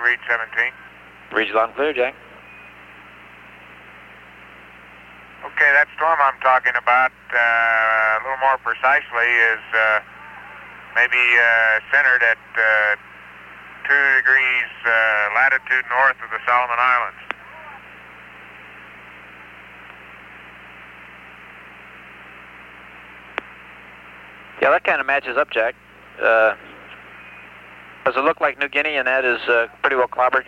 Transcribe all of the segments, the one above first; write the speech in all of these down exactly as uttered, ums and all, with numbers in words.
read seventeen. Read you loud and clear, Jack. Okay, that storm I'm talking about, uh, a little more precisely, is uh, maybe uh, centered at uh, two degrees uh, latitude north of the Solomon Islands. Yeah, that kind of matches up, Jack. Uh, does it look like New Guinea, and that is uh, pretty well clobbered?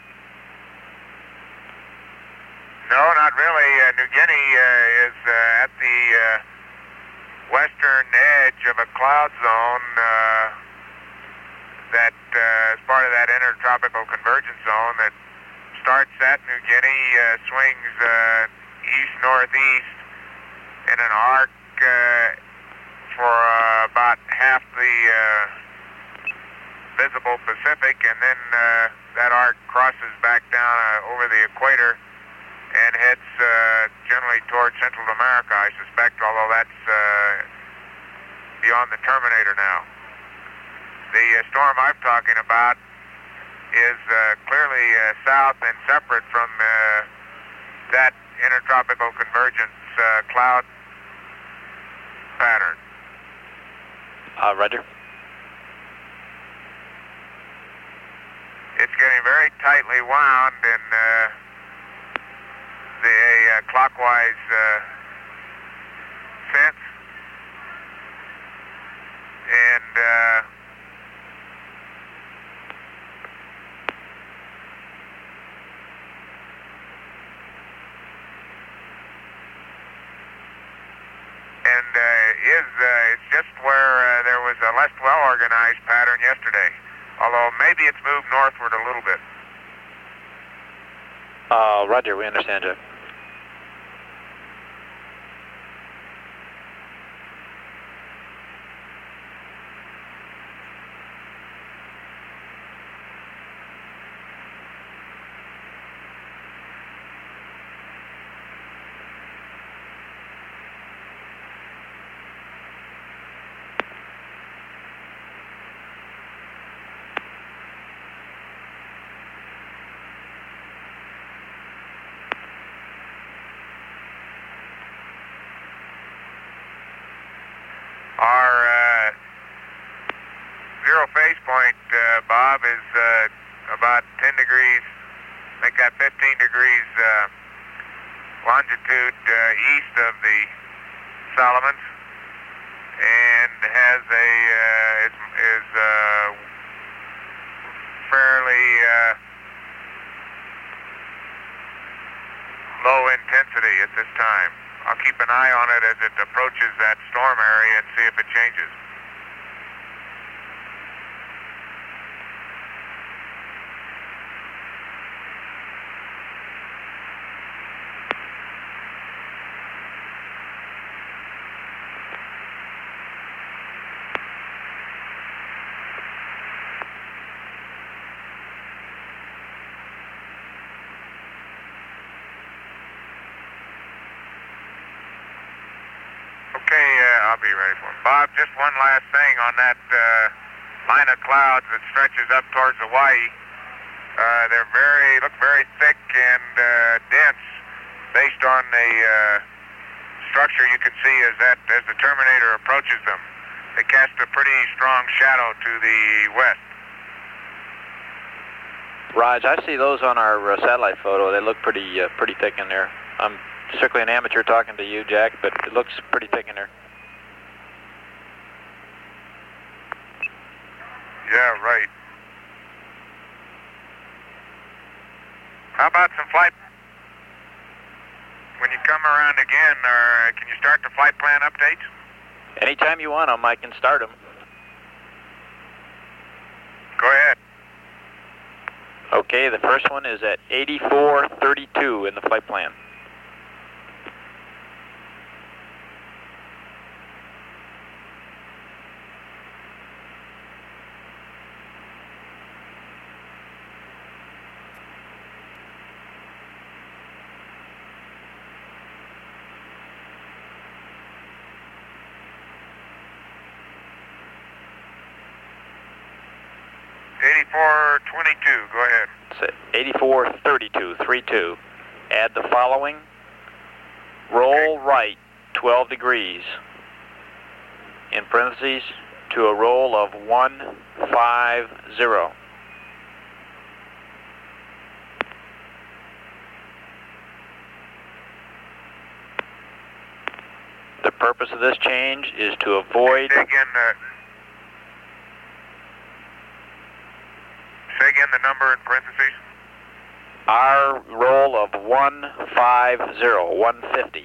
No, not really. Uh, New Guinea uh, is uh, at the uh, western edge of a cloud zone uh, that uh, is part of that intertropical convergence zone that starts at New Guinea, uh, swings uh, east-northeast in an arc uh, for uh, about half the uh, visible Pacific, and then uh, that arc crosses back down uh, over the equator and heads uh, generally toward Central America, I suspect, although that's uh, beyond the terminator now. The uh, storm I'm talking about is uh, clearly uh, south and separate from uh, that intertropical convergence uh, cloud pattern. Uh, Roger. It's getting very tightly wound in uh, the uh, clockwise uh, sense, and uh, and uh, is uh, it's just where uh, there was a less well-organized pattern yesterday, although maybe it's moved northward a little bit. Uh, Roger, we understand, Jack. Our uh, zero phase point, uh, Bob, is uh, about ten degrees, make that fifteen degrees uh, longitude uh, east of the Solomons, and has a uh, is, is uh, fairly uh, low intensity at this time. I'll keep an eye on it as it approaches that storm area and see if it changes. Okay, uh, I'll be ready for it. Bob, just one last thing on that uh, line of clouds that stretches up towards Hawaii. Uh, they're very, look very thick and uh, dense based on the uh, structure you can see as that as the terminator approaches them. They cast a pretty strong shadow to the west. Raj, I see those on our uh, satellite photo. They look pretty uh, pretty thick in there. I'm strictly an amateur talking to you, Jack, but it looks pretty thick in there. Yeah, right. How about some flight? When you come around again, or can you start the flight plan updates? Anytime you want them, I can start them. Go ahead. Okay, the first one is at eighty-four thirty-two in the flight plan. eighty-four twenty-two, go ahead. It's eighty-four thirty-two, three two. Add the following. Roll Okay. right twelve degrees, in parentheses, to a roll of one five zero. The purpose of this change is to avoid... Say again, uh, say again the number in parentheses. our roll of one five zero, one fifty.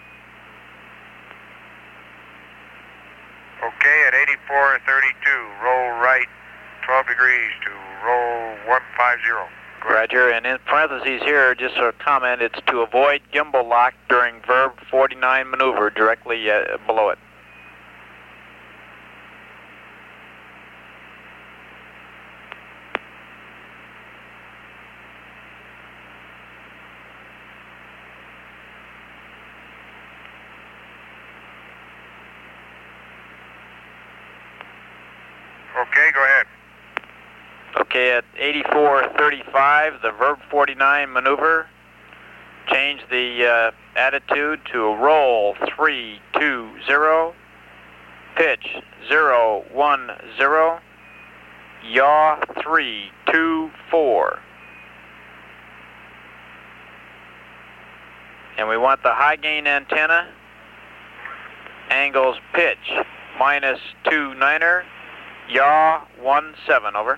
Okay, at eighty-four thirty-two, roll right twelve degrees to roll one five zero. Roger, and in parentheses here, just a comment, it's to avoid gimbal lock during verb forty-nine maneuver directly uh, below it. Okay, go ahead. Okay, at eighty-four thirty-five, the verb forty-nine maneuver, change the uh, attitude to a roll three two zero, pitch zero one zero, yaw three two four. And we want the high gain antenna, angles pitch minus two niner, yaw one seven, over.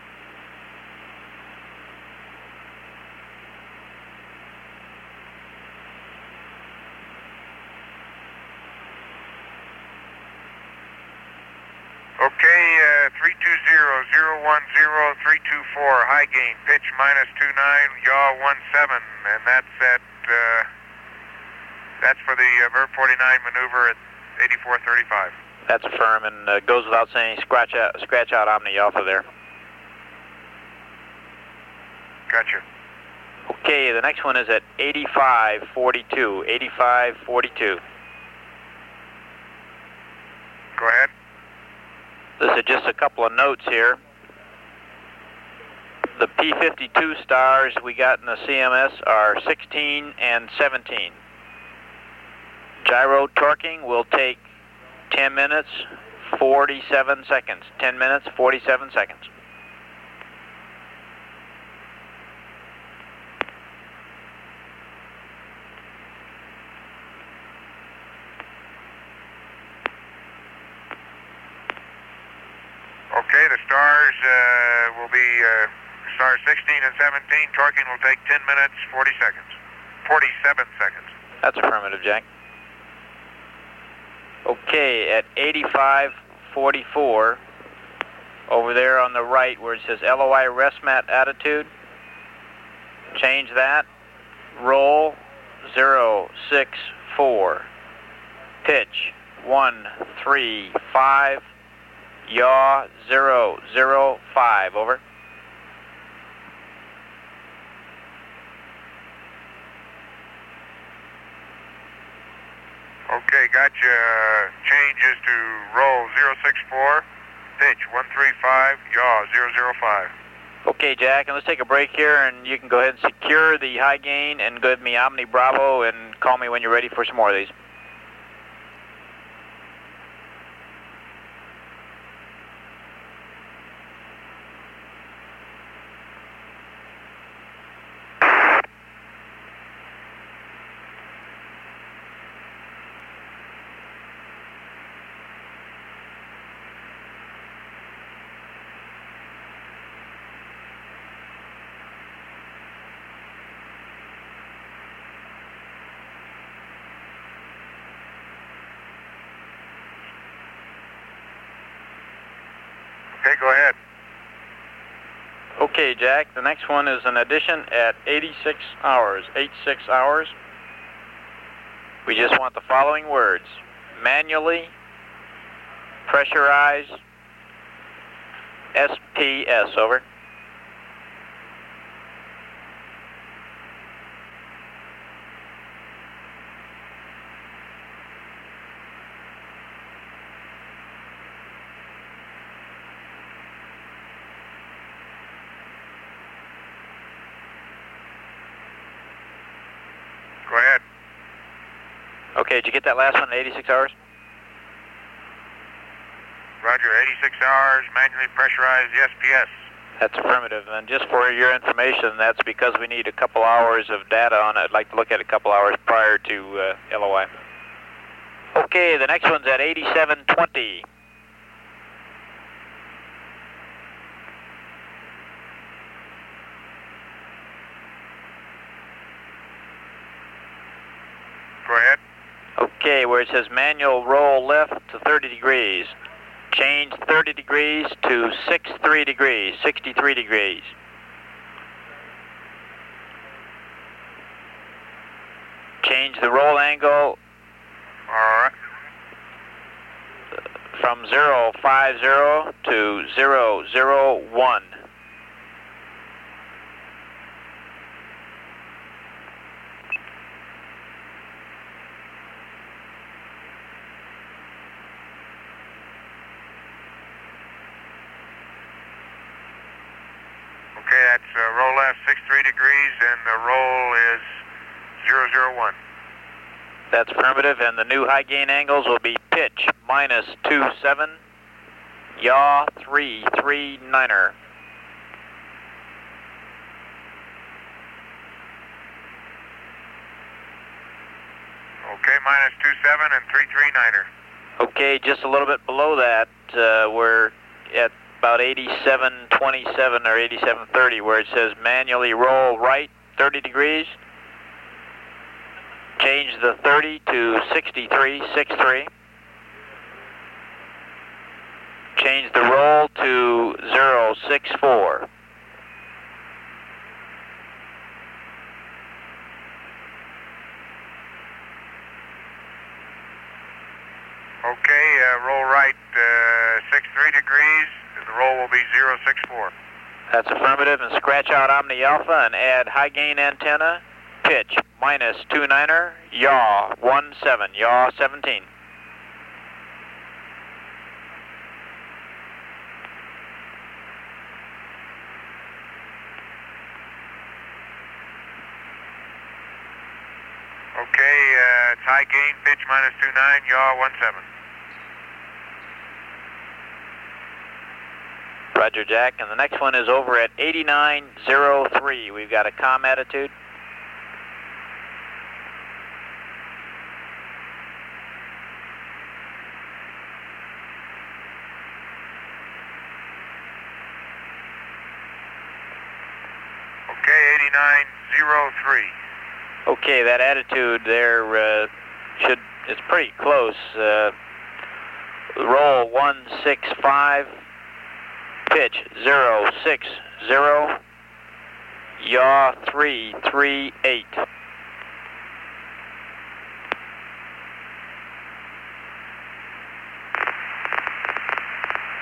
Okay, uh, three two zero, zero one zero, three two four, high gain, pitch minus two nine, yaw one seven, and that's at, uh, that's for the uh, verb forty-nine maneuver at eighty-four thirty-five. That's firm, and uh, goes without saying, scratch out, scratch out Omni off of there. Gotcha. Okay, the next one is at eighty-five forty-two, eighty-five forty-two. Go ahead. This is just a couple of notes here. The P fifty-two stars we got in the C M S are sixteen and seventeen. Gyro torquing will take ten minutes, forty-seven seconds. ten minutes, forty-seven seconds. Okay, the stars uh, will be uh, stars sixteen and seventeen. Torquing will take ten minutes, forty seconds. forty-seven seconds. That's affirmative, Jack. Okay, at eighty-five forty-four, over there on the right where it says L O I rest mat attitude, change that, roll zero six four, pitch one three five, yaw zero zero five, over. Okay, gotcha. Changes to roll zero six four, pitch one three five, yaw zero zero five. Okay, Jack, and let's take a break here, and you can go ahead and secure the high gain and give me Omni Bravo and call me when you're ready for some more of these. Okay, go ahead. Okay, Jack, the next one is an addition at eighty-six hours, eighty-six hours. We just want the following words: manually, pressurize, S P S, over. Okay, did you get that last one at eighty-six hours? Roger, eighty-six hours, manually pressurized, yes, P S. That's affirmative. And just for your information, that's because we need a couple hours of data on it. I'd like to look at a couple hours prior to uh, L O I. Okay, the next one's at eighty-seven twenty. Go ahead. Okay, where it says manual roll left to thirty degrees. Change thirty degrees to sixty-three degrees, sixty-three degrees. Change the roll angle All right. from zero five zero to zero zero one. Okay, that's uh, roll left sixty-three degrees, and the roll is zero zero one. That's affirmative, and the new high gain angles will be pitch minus two seven, yaw three three niner. Okay, minus two seven and three three niner. Okay, just a little bit below that, uh, we're at about eighty-seven twenty-seven or eighty-seven thirty, where it says manually roll right thirty degrees. Change the thirty to sixty-three sixty-three. Change the roll to zero six four. Okay, uh, roll right uh, sixty-three degrees, and the roll will be zero six four. That's affirmative, and scratch out Omni Alpha and add high gain antenna, pitch minus two niner, yaw one seven, yaw seventeen. Okay, uh, it's high gain, pitch minus two nine, yaw one seven. Roger, Jack. And the next one is over at eighty-nine oh three. We've got a comm attitude. Okay, eighty-nine oh three. Okay, that attitude there uh, should, it's pretty close. Uh, roll one six five, pitch zero six zero, yaw three three eight.